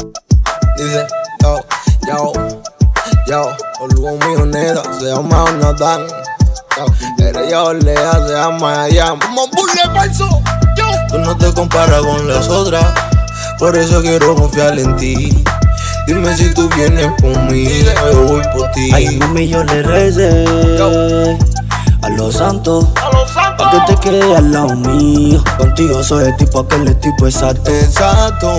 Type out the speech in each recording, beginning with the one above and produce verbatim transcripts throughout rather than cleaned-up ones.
Dice, yo, yo, yo, Oluo Millonera, se llama Jonathan. Yo, Eres Olea, se llama Yayam. Como burle falso, yo. Tú no te comparas con las otras, por eso quiero confiar en ti. Dime si tú vienes por mí, yo voy por ti. Ay, mami, yo le recé a los santos, pa' que te quede al lado mío. Contigo soy el tipo, aquel es tipo exacto. Exacto.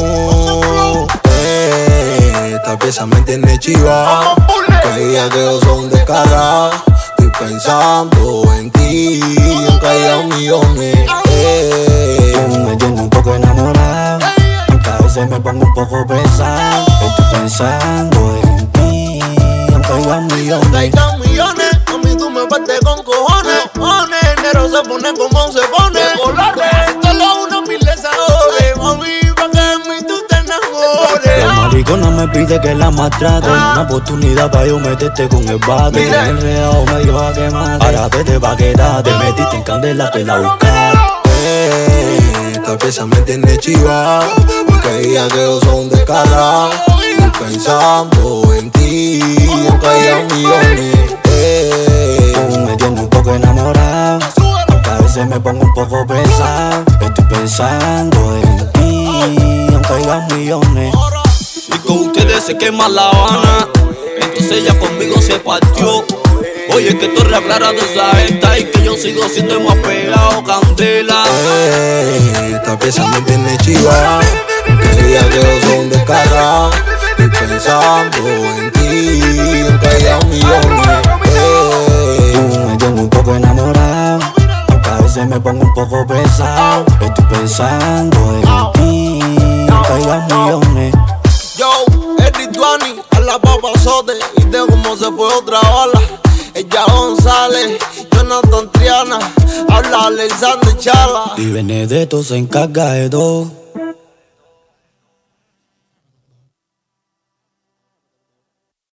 Eh, esta pieza me tiene chiva, que ella que yo soy un descarado. Estoy pensando en ti, aunque haya millones. Eh, Tú me tienes un poco enamorado, aunque a veces me pongo un poco pesado. Estoy pensando en ti, aunque haya millones. Haya millones, a mí tú me partes con cojones. Cojones, enero se pone como se pone. Solo una pila de sabores, mami, pa' que de mí tú te enamores. La maricona me pide que la maltrate, una oportunidad pa' yo meterte con el bate. Me tiene enredado, me dijo a quemarte. Ahora vete pa' quedarte, te metiste en candela que la buscaste. Eh, esta pieza me tiene chiva, aunque diga que yo soy un descarado. Estoy pensando en ti, aunque haya millones. Eh, Tú me tienes un poco enamorado, aunque a veces me pongo un poco pesado. Estoy pensando en ti, aunque haya millones. Y con ustedes se quema La Habana, entonces ella conmigo se partió. Oye, que tú reaclaras de esa gente y que yo sigo siendo el más pegado, candela. eh, esta pieza me tiene chiva, aunque diga que yo soy un descarado. Estoy pensando en ti, aunque haya millones. Eh, Tú me tienes un poco enamorado, aunque a veces me pongo un poco pesado. Estoy pensando en ti, aunque haya millones. Yo, Eddie Duani, a la papazote, y de cómo se fue otra ola. Ella González, Jonathan Triana, habla Alexander Chala. Y Benedetto se encarga de todo.